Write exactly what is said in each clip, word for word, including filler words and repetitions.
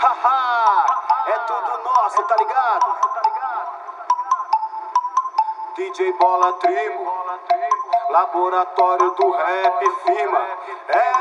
Haha, é tudo nosso, tá ligado? D J Bola Tribo, laboratório do rap firma, é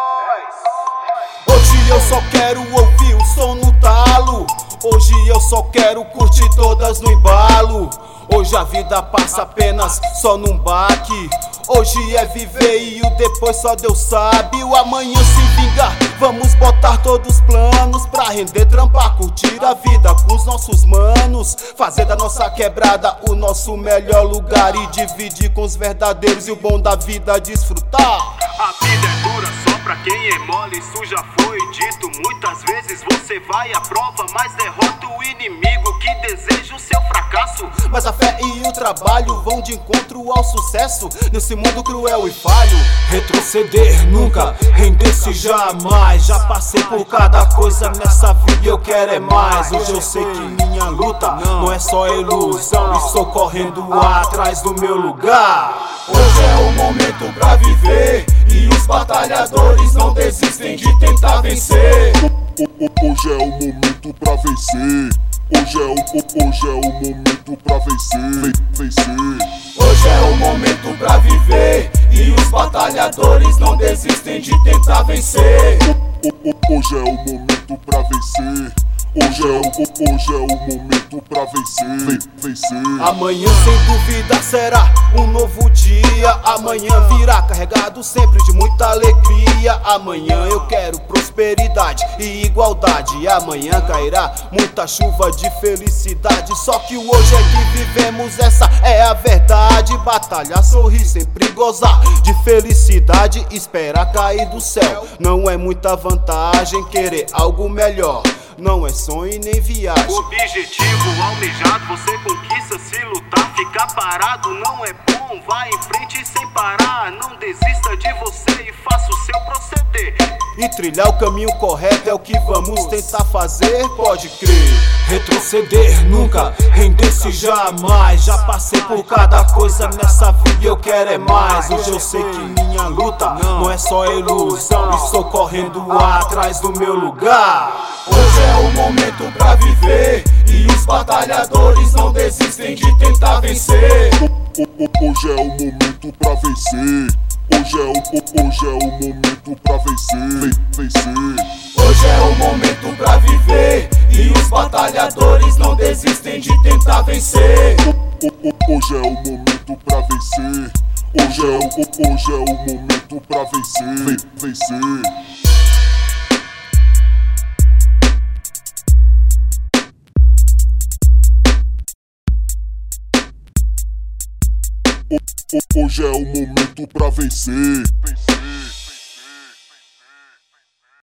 nóis. Hoje eu só quero ouvir o som no talo. Hoje eu só quero curtir todas no embalo. Hoje a vida passa apenas só num baque. Hoje é viver e o depois só Deus sabe. O amanhã se vingar, vamos botar todos os planos pra render, trampar, curtir a vida com os nossos manos. Fazer da nossa quebrada o nosso melhor lugar e dividir com os verdadeiros e o bom da vida desfrutar. A vida é dura só pra quem é mole, isso já foi dito. Muitas vezes você vai à prova, mas derrota o inimigo que deseja o seu fracasso. Mas a fé e o trabalho vão de encontro ao sucesso nesse mundo cruel e falho. Retroceder nunca, render-se jamais. Já passei por cada coisa nessa vida e eu quero é mais. Hoje eu sei que minha luta não é só ilusão, e estou correndo atrás do meu lugar. Hoje é o momento pra viver e os batalhadores não desistem de tentar vencer. Hoje é o momento pra vencer. Hoje é o, hoje é o momento pra vencer, vencer. Hoje é o momento pra viver e os batalhadores não desistem de tentar vencer. Hoje é o momento pra vencer. Hoje é, o, hoje é o momento pra vencer, vencer. Amanhã sem dúvida será um novo dia. Amanhã virá carregado sempre de muita alegria. Amanhã eu quero prosperidade e igualdade. Amanhã cairá muita chuva de felicidade. Só que o hoje é que vivemos, essa é a verdade. Batalhar, sorrir, sempre gozar de felicidade. Esperar cair do céu não é muita vantagem. Querer algo melhor não é sonho nem viagem. Objetivo almejado, você conquista se lutar. Ficar parado não é bom, vai em frente sem parar. Não desista de você e faça o seu proceder. E trilhar o caminho correto é o que vamos tentar fazer, pode crer. Retroceder nunca, render-se jamais. Já passei por cada coisa nessa vida e eu quero é mais. Hoje eu sei que minha luta não é só ilusão, e estou correndo atrás do meu lugar. Hoje é o momento pra viver e os batalhadores não desistem de tentar vencer. Hoje é o momento pra vencer. Hoje é o, hoje é o momento pra vencer, vencer. Hoje é o momento pra viver e os batalhadores não desistem de tentar vencer. Hoje é o momento pra vencer. Hoje é o, hoje é o momento pra vencer, vencer. Hoje é o momento pra vencer.